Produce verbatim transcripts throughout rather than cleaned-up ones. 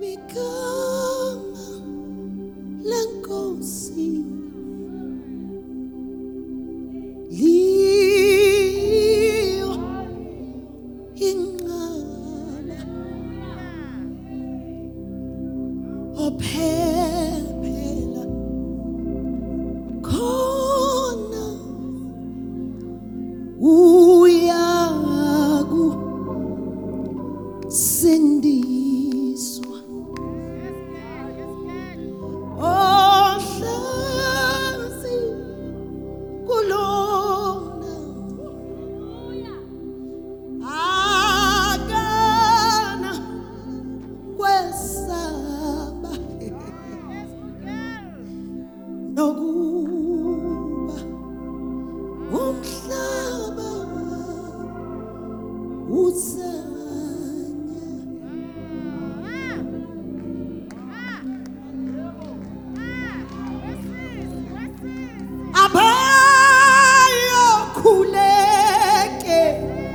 Igama lenkosi liyo inqaba ophephela khona uyaku sindiswa ohlazi kulona akana kwesaba nokuba umhlaba uzanya abayokhuleke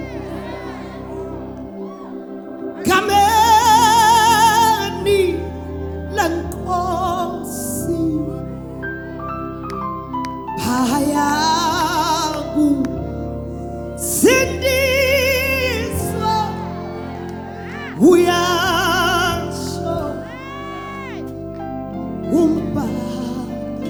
gameni lenkosi bayaku sindiswa uyasho umbhalo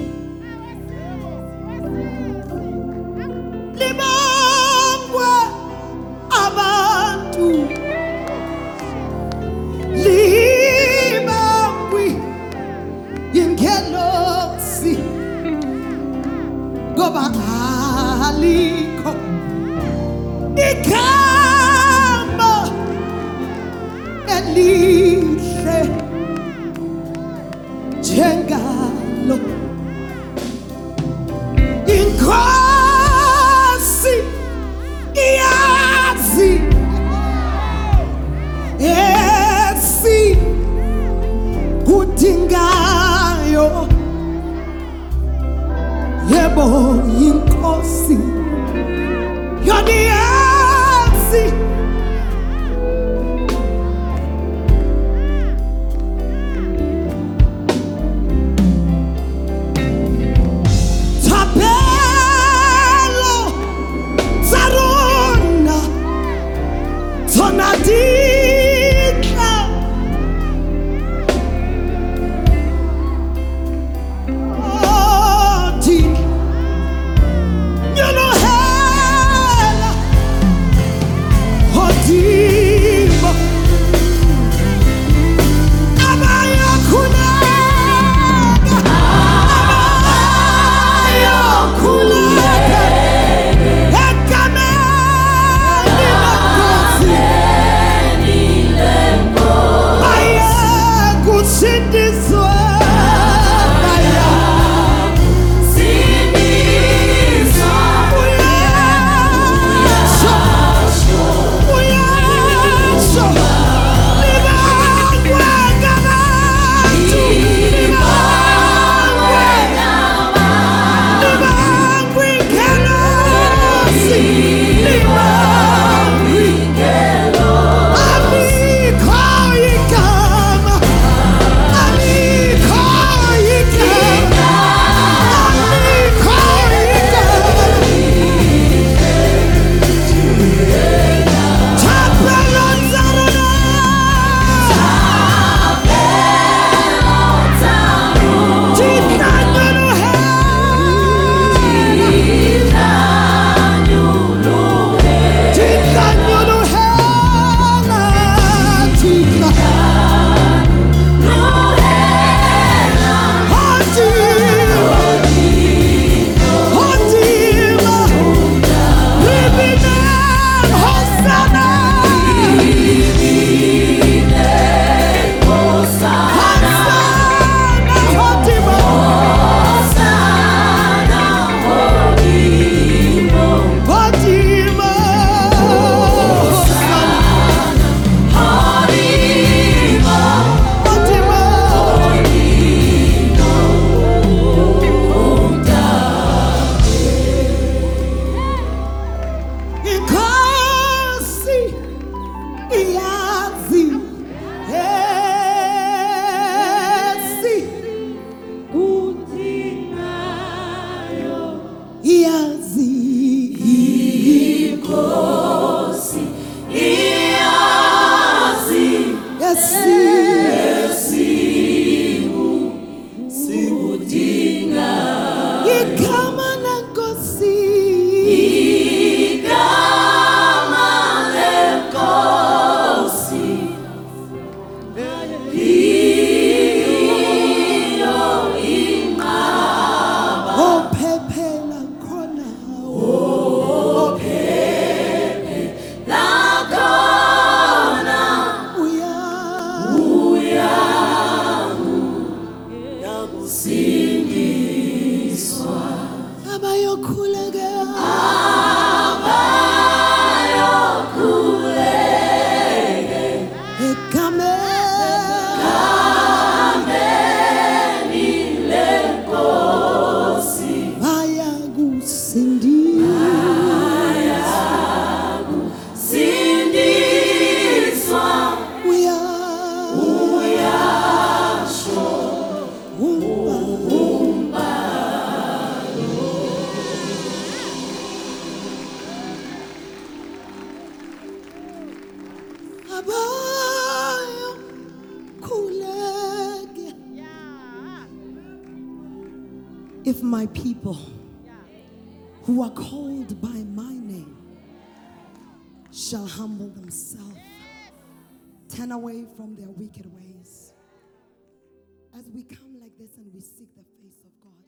libongwe abantu libangwi ingelosi ngoba alikho igama elihle njengalo inkosi iyazi esi kudingayo yebo inkosi yona iyazi tabelo zarona tonadika oti nyalo Abayo kulege. If my people who are called by my name shall humble themselves, turn away from their wicked ways. As we come like this and we seek the face of God,